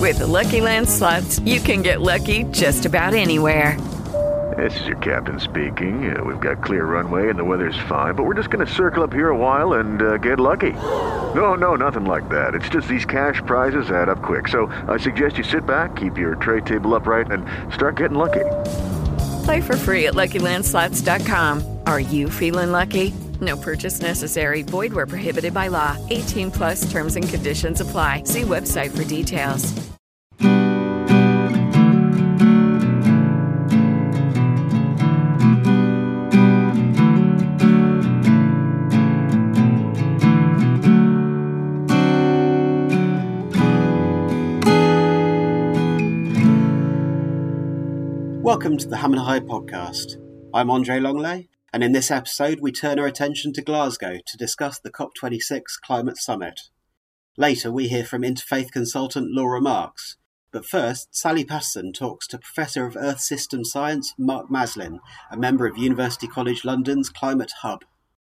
With the Lucky Land Slots, you can get lucky just about anywhere. This is your captain speaking. We've got clear runway and the weather's fine, but we're just going to circle up here a while and get lucky. No, nothing like that. It's just these cash prizes add up quick. So I suggest you sit back, keep your tray table upright, and start getting lucky. Play for free at LuckyLandSlots.com. Are you feeling lucky? No purchase necessary. Void where prohibited by law. 18 plus terms and conditions apply. See website for details. Welcome to the Ham and High podcast. I'm Andre Longley, and in this episode we turn our attention to Glasgow to discuss the COP26 Climate Summit. Later we hear from interfaith consultant Laura Marks, but first Sally Patterson talks to Professor of Earth System Science Mark Maslin, a member of University College London's Climate Hub.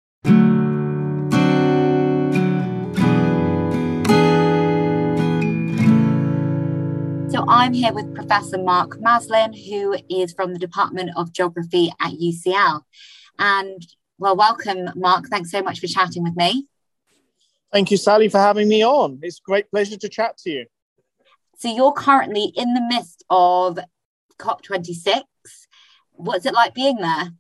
So I'm here with Professor Mark Maslin, who is from the Department of Geography at UCL. And well, welcome, Mark. Thanks so much for chatting with me. Thank you, Sally, for having me on. It's a great pleasure to chat to you. So you're currently in the midst of COP26. What's it like being there?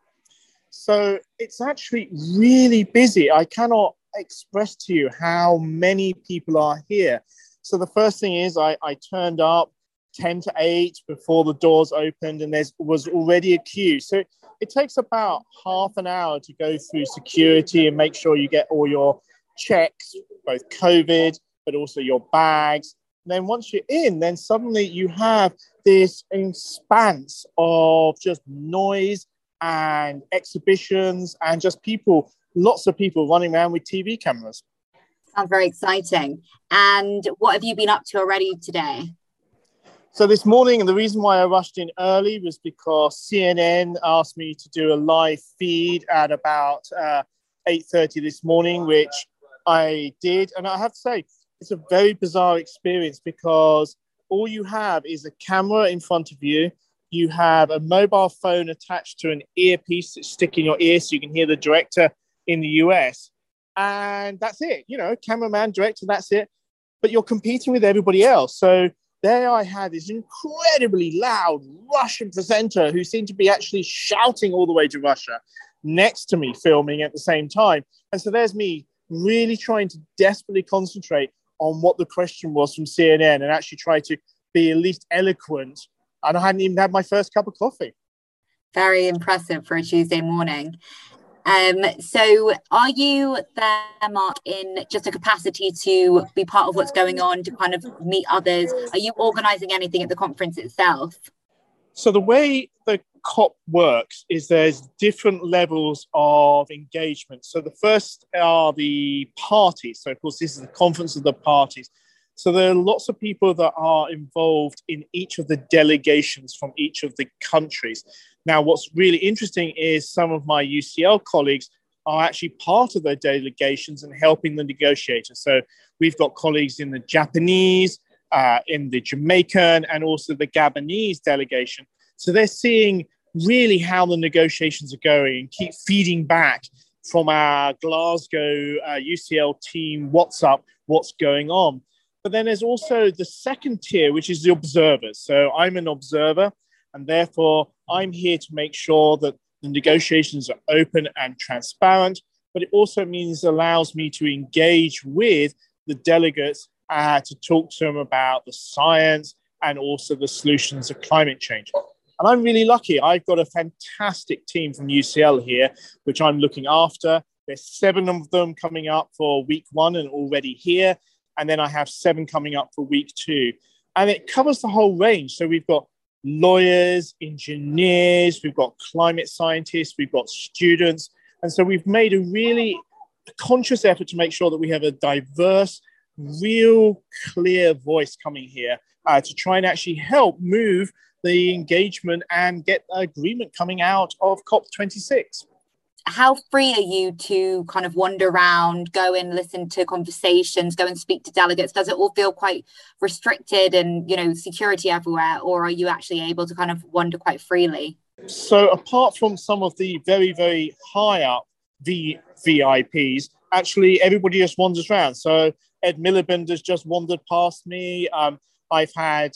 So it's actually really busy. I cannot express to you how many people are here. So the first thing is I turned up 10 to 8 before the doors opened, and there was already a queue. So it takes about half an hour to go through security and make sure you get all your checks, both COVID, but also your bags. And then once you're in, then suddenly you have this expanse of just noise and exhibitions and just people, lots of people running around with TV cameras. Sounds very exciting. And what have you been up to already today? So this morning, and the reason why I rushed in early was because CNN asked me to do a live feed at about 8:30 this morning, which I did. And I have to say, it's a very bizarre experience because all you have is a camera in front of you. You have a mobile phone attached to an earpiece that's sticking in your ear so you can hear the director in the US. And that's it, cameraman, director, that's it. But you're competing with everybody else. So there I had this incredibly loud Russian presenter who seemed to be actually shouting all the way to Russia next to me, filming at the same time. And so there's me really trying to desperately concentrate on what the question was from CNN and actually try to be at least eloquent. And I hadn't even had my first cup of coffee. Very impressive for a Tuesday morning. So are you there, Mark, in just a capacity to be part of what's going on, to kind of meet others? Are you organising anything at the conference itself? So the way the COP works is there's different levels of engagement. So the first are the parties. So, of course, this is the conference of the parties. So there are lots of people that are involved in each of the delegations from each of the countries. Now, what's really interesting is some of my UCL colleagues are actually part of their delegations and helping the negotiators. So we've got colleagues in the Japanese, in the Jamaican, and also the Gabonese delegation. So they're seeing really how the negotiations are going and keep feeding back from our Glasgow UCL team WhatsApp what's going on. But then there's also the second tier, which is the observers. So I'm an observer, and therefore I'm here to make sure that the negotiations are open and transparent. But it also allows me to engage with the delegates to talk to them about the science and also the solutions of climate change. And I'm really lucky. I've got a fantastic team from UCL here, which I'm looking after. There's 7 of them coming up for week 1 and already here. And then I have 7 coming up for week 2. And it covers the whole range. So we've got lawyers, engineers, we've got climate scientists, we've got students. And so we've made a really conscious effort to make sure that we have a diverse, real clear voice coming here to try and actually help move the engagement and get agreement coming out of COP26. how free are you to kind of wander around, go and listen to conversations, go and speak to delegates? Does it all feel quite restricted and, security everywhere? Or are you actually able to kind of wander quite freely? So apart from some of the very, very high up VIPs, actually everybody just wanders around. So Ed Miliband has just wandered past me. I've had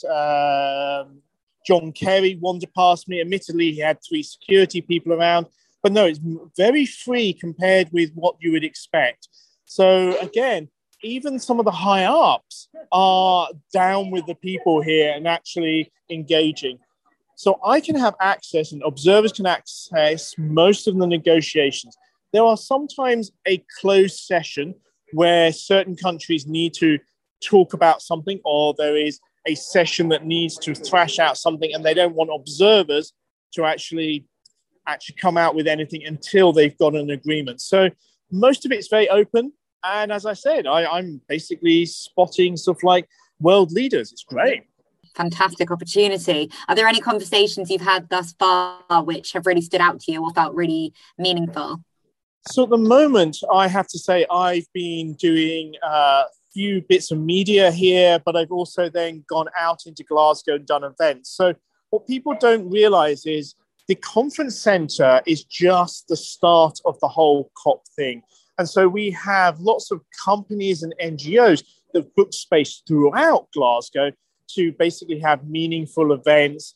John Kerry wander past me. Admittedly, he had 3 security people around. But no, it's very free compared with what you would expect. So again, even some of the high ups are down with the people here and actually engaging. So I can have access and observers can access most of the negotiations. There are sometimes a closed session where certain countries need to talk about something, or there is a session that needs to thrash out something and they don't want observers to actually come out with anything until they've got an agreement. So most of it's very open. And as I said, I'm basically spotting stuff like world leaders. It's great. Fantastic opportunity. Are there any conversations you've had thus far which have really stood out to you or felt really meaningful? So at the moment, I have to say I've been doing a few bits of media here, but I've also then gone out into Glasgow and done events. So what people don't realize is the conference centre is just the start of the whole COP thing. And so we have lots of companies and NGOs that book space throughout Glasgow to basically have meaningful events,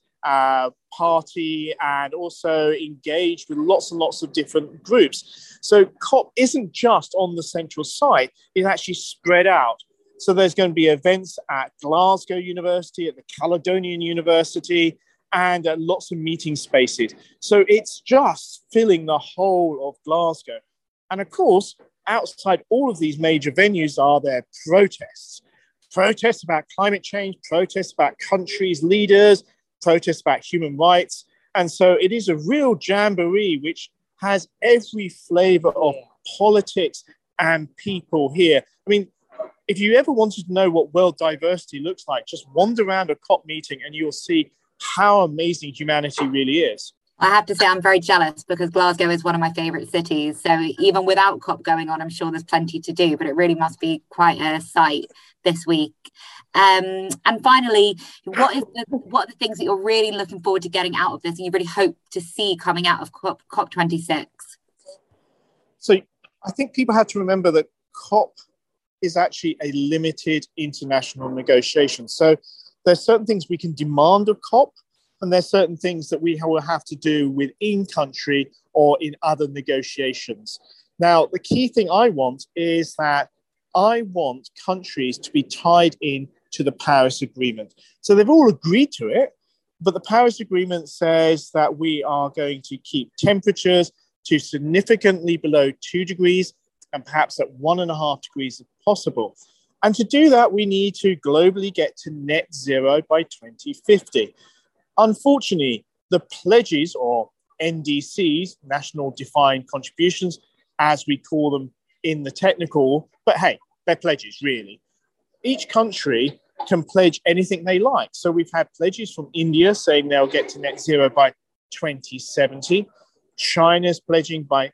party, and also engage with lots and lots of different groups. So COP isn't just on the central site, it's actually spread out. So there's going to be events at Glasgow University, at the Caledonian University, and lots of meeting spaces. So it's just filling the whole of Glasgow. And of course, outside all of these major venues are there protests. Protests about climate change, protests about countries' leaders, protests about human rights. And so it is a real jamboree which has every flavor of politics and people here. I mean, if you ever wanted to know what world diversity looks like, just wander around a COP meeting and you'll see how amazing humanity really is. I have to say I'm very jealous because Glasgow is one of my favourite cities. So even without COP going on, I'm sure there's plenty to do, but it really must be quite a sight this week. And finally, what are the things that you're really looking forward to getting out of this and you really hope to see coming out of COP26? So I think people have to remember that COP is actually a limited international negotiation. So there's certain things we can demand of COP, and there's certain things that we will have to do within country or in other negotiations. Now, the key thing I want is that I want countries to be tied in to the Paris Agreement. So they've all agreed to it, but the Paris Agreement says that we are going to keep temperatures to significantly below 2 degrees and perhaps at 1.5 degrees if possible. And to do that, we need to globally get to net zero by 2050. Unfortunately, the pledges, or NDCs, National Defined Contributions, as we call them in the technical, but hey, they're pledges, really. Each country can pledge anything they like. So we've had pledges from India saying they'll get to net zero by 2070. China's pledging by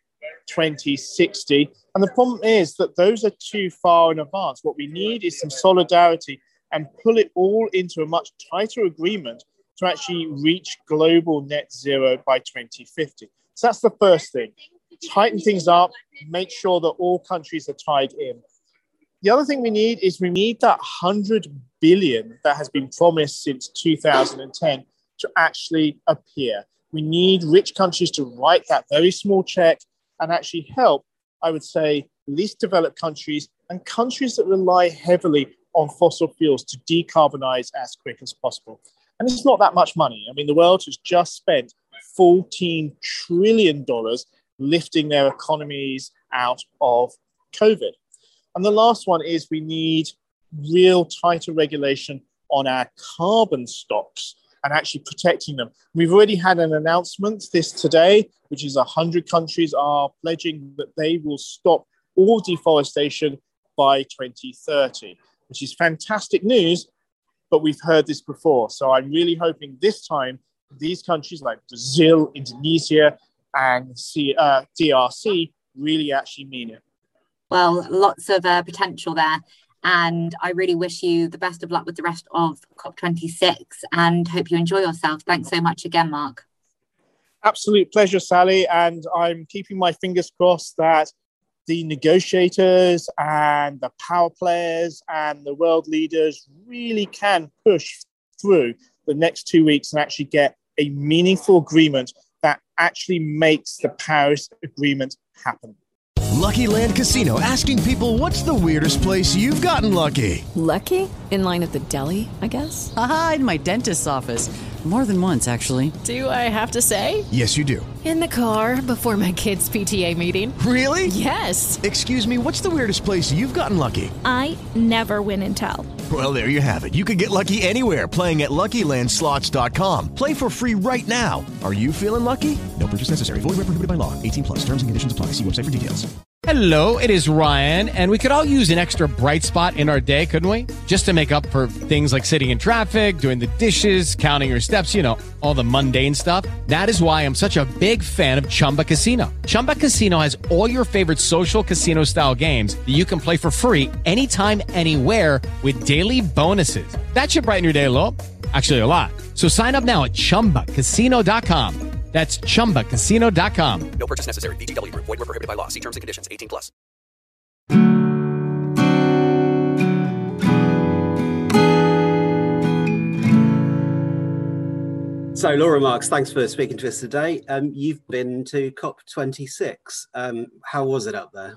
2060. And the problem is that those are too far in advance. What we need is some solidarity and pull it all into a much tighter agreement to actually reach global net zero by 2050. So that's the first thing. Tighten things up, make sure that all countries are tied in. The other thing we need that 100 billion that has been promised since 2010 to actually appear. We need rich countries to write that very small check and actually help, I would say, least developed countries and countries that rely heavily on fossil fuels to decarbonize as quick as possible. And it's not that much money. I mean, the world has just spent $14 trillion lifting their economies out of COVID. And the last one is we need real tighter regulation on our carbon stocks and actually protecting them. We've already had an announcement today, which is 100 countries are pledging that they will stop all deforestation by 2030, which is fantastic news, but we've heard this before. So I'm really hoping this time these countries like Brazil, Indonesia, and DRC really actually mean it. Well, lots of potential there. And I really wish you the best of luck with the rest of COP26 and hope you enjoy yourself. Thanks so much again, Mark. Absolute pleasure, Sally. And I'm keeping my fingers crossed that the negotiators and the power players and the world leaders really can push through the next 2 weeks and actually get a meaningful agreement that actually makes the Paris Agreement happen. Lucky Land Casino, asking people, what's the weirdest place you've gotten lucky? Lucky? In line at the deli, I guess? Aha, in my dentist's office. More than once, actually. Do I have to say? Yes, you do. In the car before my kids' PTA meeting. Really? Yes. Excuse me, what's the weirdest place you've gotten lucky? I never win and tell. Well, there you have it. You can get lucky anywhere, playing at LuckyLandSlots.com. Play for free right now. Are you feeling lucky? No purchase necessary. Void where prohibited by law. 18 plus. Terms and conditions apply. See website for details. Hello, it is Ryan, and we could all use an extra bright spot in our day, couldn't we? Just to make up for things like sitting in traffic, doing the dishes, counting your steps, you know, all the mundane stuff. That is why I'm such a big fan of Chumba Casino. Chumba Casino has all your favorite social casino-style games that you can play for free anytime, anywhere with daily bonuses. That should brighten your day a little. Actually, a lot. So sign up now at ChumbaCasino.com. That's ChumbaCasino.com. No purchase necessary. VGW Group. Void where prohibited by law. See terms and conditions. 18 plus. So, Laura Marks, thanks for speaking to us today. You've been to COP26. How was it up there?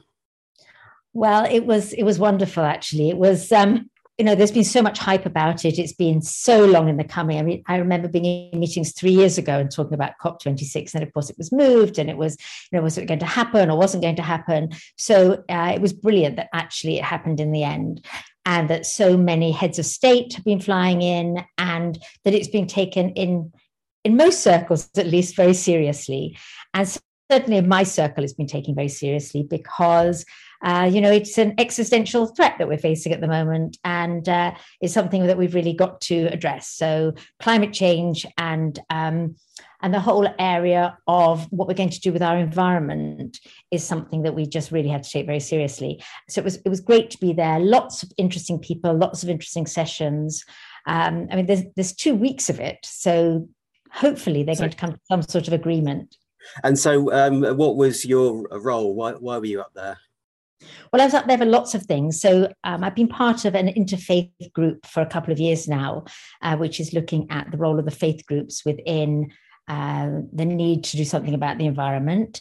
Well, it was wonderful, actually. It was, there's been so much hype about it. It's been so long in the coming. I mean, I remember being in meetings 3 years ago and talking about COP26, and of course it was moved, and it was, was it going to happen or wasn't going to happen? So it was brilliant that actually it happened in the end, and that so many heads of state have been flying in, and that it's been taken in most circles, at least, very seriously. And certainly in my circle, it's been taken very seriously because it's an existential threat that we're facing at the moment, and it's something that we've really got to address. So climate change and the whole area of what we're going to do with our environment is something that we just really have to take very seriously. So it was great to be there. Lots of interesting people, lots of interesting sessions. There's 2 weeks of it, so hopefully they're going to come to some sort of agreement. And so, what was your role? Why were you up there? Well, I was up there for lots of things. So I've been part of an interfaith group for a couple of years now, which is looking at the role of the faith groups within the need to do something about the environment.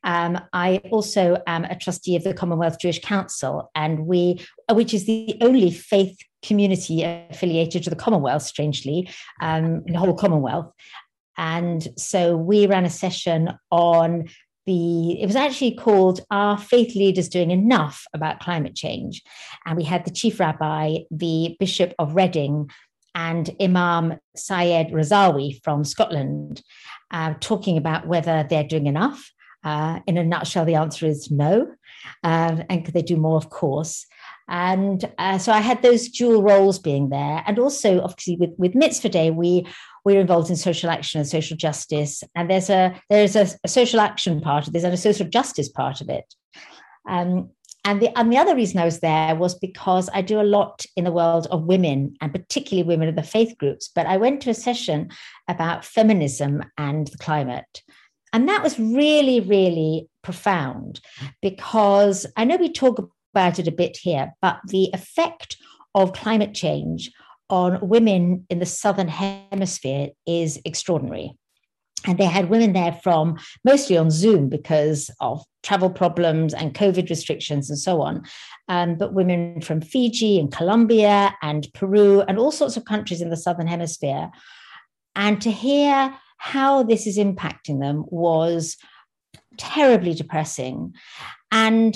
I also am a trustee of the Commonwealth Jewish Council, which is the only faith community affiliated to the Commonwealth, strangely, in the whole Commonwealth. And so we ran a session on it was actually called Are Faith Leaders Doing Enough About Climate Change? And we had the Chief Rabbi, the Bishop of Reading, and Imam Syed Razawi from Scotland, talking about whether they're doing enough. In a nutshell, the answer is no. And could they do more? Of course. And so I had those dual roles being there. And also, obviously, with Mitzvah Day, we're involved in social action and social justice. And there's a social action part of this and a social justice part of it. And the other reason I was there was because I do a lot in the world of women, and particularly women of the faith groups. But I went to a session about feminism and the climate. And that was really, really profound, because I know we talk about it a bit here, but the effect of climate change on women in the Southern Hemisphere is extraordinary. And they had women there from mostly on Zoom because of travel problems and COVID restrictions and so on. But women from Fiji and Colombia and Peru and all sorts of countries in the Southern Hemisphere. And to hear how this is impacting them was terribly depressing. And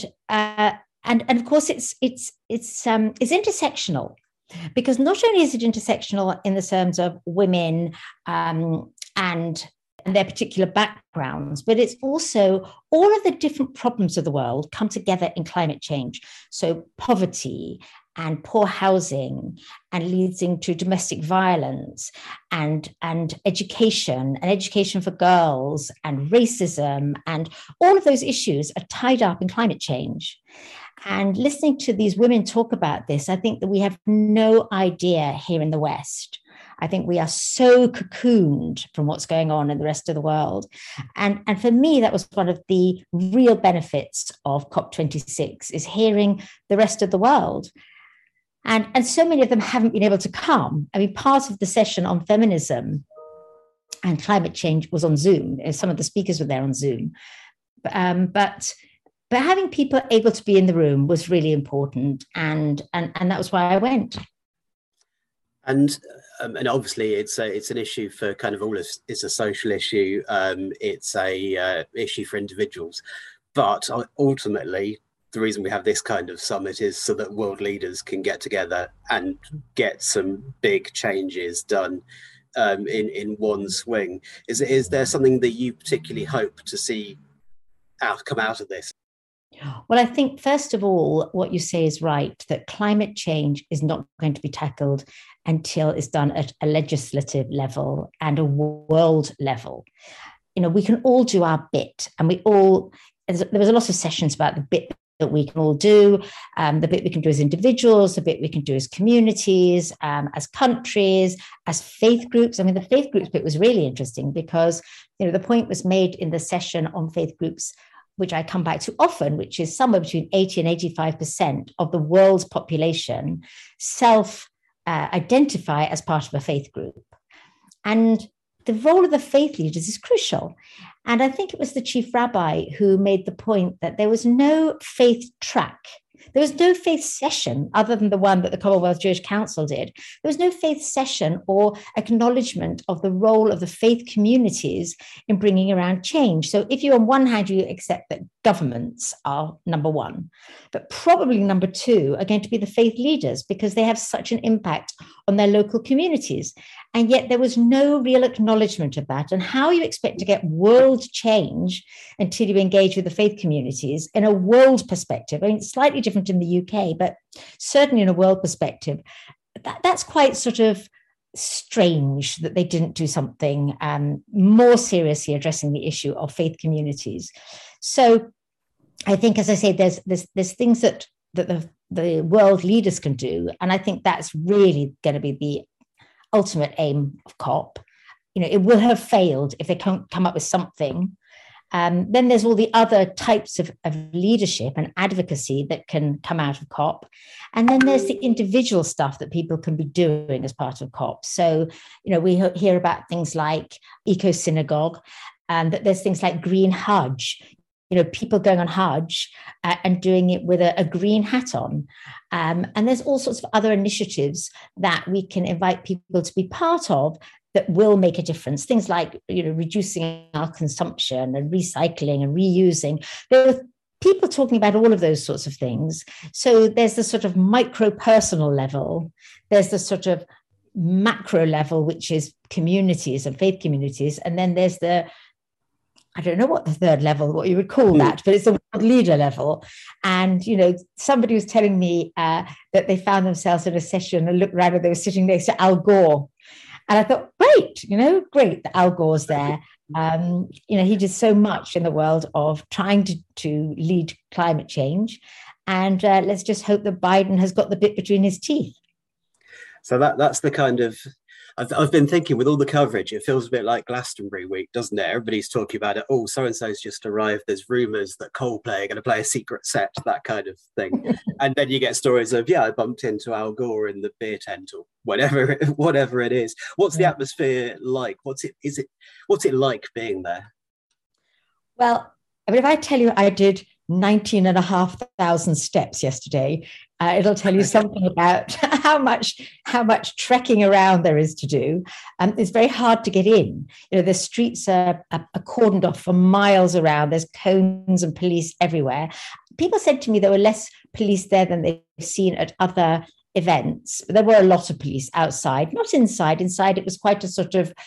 of course, it's intersectional, because not only is it intersectional in the terms of women and their particular backgrounds, but it's also all of the different problems of the world come together in climate change. So poverty and poor housing and leading to domestic violence and education for girls and racism, and all of those issues are tied up in climate change. And listening to these women talk about this, I think that we have no idea here in the West. I think we are so cocooned from what's going on in the rest of the world. And for me, that was one of the real benefits of COP26, is hearing the rest of the world. And so many of them haven't been able to come. I mean, part of the session on feminism and climate change was on Zoom. Some of the speakers were there on Zoom. But having people able to be in the room was really important. And that was why I went. And obviously it's an issue for kind of all of, it's a social issue. It's a issue for individuals. But ultimately, the reason we have this kind of summit is so that world leaders can get together and get some big changes done in one swing. Is there something that you particularly hope to see come out of this? Well, I think, first of all, what you say is right, that climate change is not going to be tackled until it's done at a legislative level and a world level. You know, we can all do our bit, and there was a lot of sessions about the bit that we can all do, the bit we can do as individuals, the bit we can do as communities, as countries, as faith groups. I mean, the faith groups bit was really interesting because, you know, the point was made in the session on faith groups, which I come back to often, which is somewhere between 80 and 85% of the world's population self-identify as part of a faith group. And the role of the faith leaders is crucial. And I think it was the chief rabbi who made the point that there was no faith track. There was no faith session other than the one that the Commonwealth Jewish Council did. There was no faith session or acknowledgement of the role of the faith communities in bringing around change. So if you, on one hand, you accept that governments are number one, but probably number two are going to be the faith leaders because they have such an impact on their local communities. And yet there was no real acknowledgement of that. And how you expect to get world change until you engage with the faith communities in a world perspective. I mean, it's slightly different in the UK, but certainly in a world perspective, that's quite sort of strange that they didn't do something more seriously addressing the issue of faith communities. So I think, as I say, there's things that the world leaders can do. And I think that's really going to be the ultimate aim of COP. You know, it will have failed if they can't come up with something. Then there's all the other types of leadership and advocacy that can come out of COP. And then there's the individual stuff that people can be doing as part of COP. So, you know, we hear about things like Eco Synagogue, and that there's things like Green Hajj, you know, people going on Hajj and doing it with a green hat on. And there's all sorts of other initiatives that we can invite people to be part of that will make a difference. Things like, you know, reducing our consumption and recycling and reusing. There were people talking about all of those sorts of things. So there's the sort of micro-personal level. There's the sort of macro level, which is communities and faith communities. And then there's I don't know what the third level, what you would call that, but it's the world leader level. And, you know, somebody was telling me that they found themselves in a session and looked around and they were sitting next to Al Gore. And I thought, great that Al Gore's there. You know, he did so much in the world of trying to lead climate change. And let's just hope that Biden has got the bit between his teeth. So that's the kind of, I've been thinking with all the coverage, it feels a bit like Glastonbury week, doesn't it? Everybody's talking about it. Oh, so-and-so's just arrived. There's rumours that Coldplay are going to play a secret set, that kind of thing. And then you get stories of, I bumped into Al Gore in the beer tent or whatever it is. What's the atmosphere like? What's it like being there? Well, I mean, if I tell you I did 19,500 steps yesterday, it'll tell you something about how much trekking around there is to do. It's very hard to get in. You know, the streets are cordoned off for miles around. There's cones and police everywhere. People said to me there were less police there than they've seen at other events. There were a lot of police outside, not inside. Inside, it was quite a sort of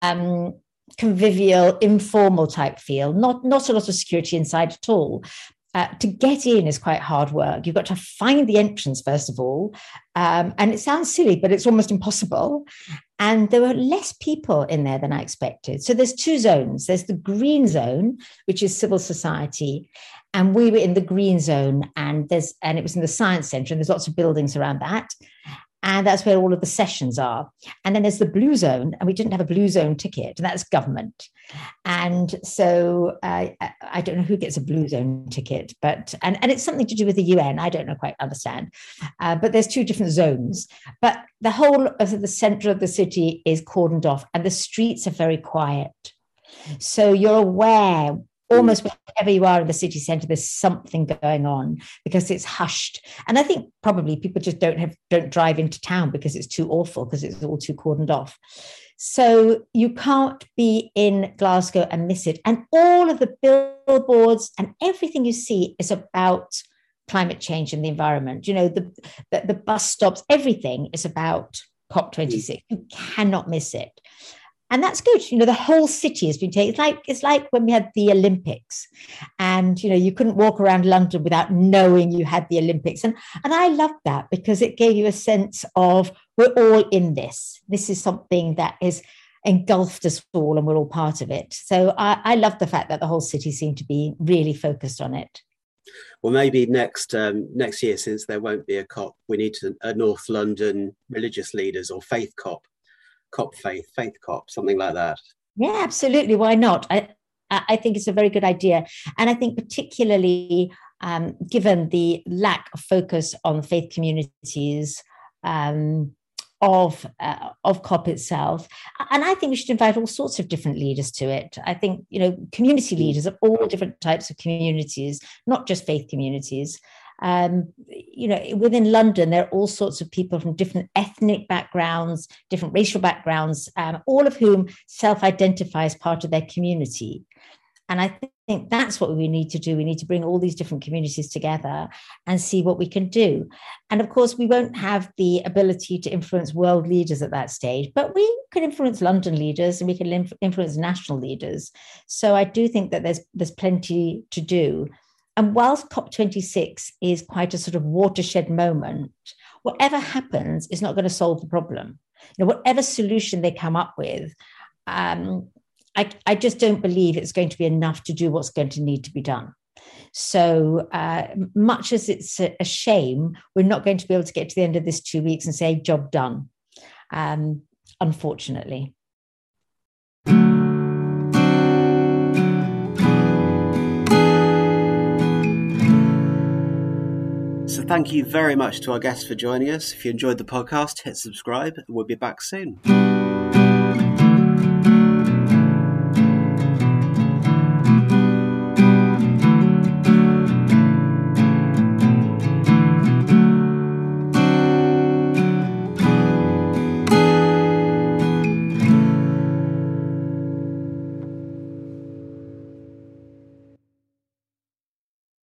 convivial, informal type feel, not a lot of security inside at all. to get in is quite hard work. You've got to find the entrance, first of all. And it sounds silly, but it's almost impossible. And there were less people in there than I expected. So there's two zones. There's the green zone, which is civil society. And we were in the green zone, and it was in the science centre, and there's lots of buildings around that. And that's where all of the sessions are. And then there's the blue zone, and we didn't have a blue zone ticket, and that's government. And so I don't know who gets a blue zone ticket, but and it's something to do with the UN. I don't quite understand. But there's two different zones. But the whole of the centre of the city is cordoned off, and the streets are very quiet. So you're aware almost wherever you are in the city centre, there's something going on because it's hushed. And I think probably people just don't drive into town because it's too awful, because it's all too cordoned off. So you can't be in Glasgow and miss it. And all of the billboards and everything you see is about climate change and the environment. You know, the bus stops, everything is about COP26. You cannot miss it. And that's good. You know, the whole city has been taken. It's like when we had the Olympics, and, you know, you couldn't walk around London without knowing you had the Olympics. And I loved that because it gave you a sense of we're all in this. This is something that is engulfed us all and we're all part of it. So I love the fact that the whole city seemed to be really focused on it. Well, maybe next year, since there won't be a COP, we need a North London religious leaders or faith COP. Faith COP, something like that. Yeah, absolutely. Why not? I think it's a very good idea. And I think particularly given the lack of focus on faith communities of COP itself. And I think we should invite all sorts of different leaders to it. I think, you know, community leaders of all different types of communities, not just faith communities. You know, within London, there are all sorts of people from different ethnic backgrounds, different racial backgrounds, all of whom self-identify as part of their community. And I think that's what we need to do. We need to bring all these different communities together and see what we can do. And of course, we won't have the ability to influence world leaders at that stage, but we can influence London leaders and we can influence national leaders. So I do think that there's plenty to do. And whilst COP26 is quite a sort of watershed moment, whatever happens is not going to solve the problem. You know, whatever solution they come up with, I just don't believe it's going to be enough to do what's going to need to be done. So much as it's a shame, we're not going to be able to get to the end of this 2 weeks and say, job done, unfortunately. So thank you very much to our guests for joining us. If you enjoyed the podcast, hit subscribe. We'll be back soon.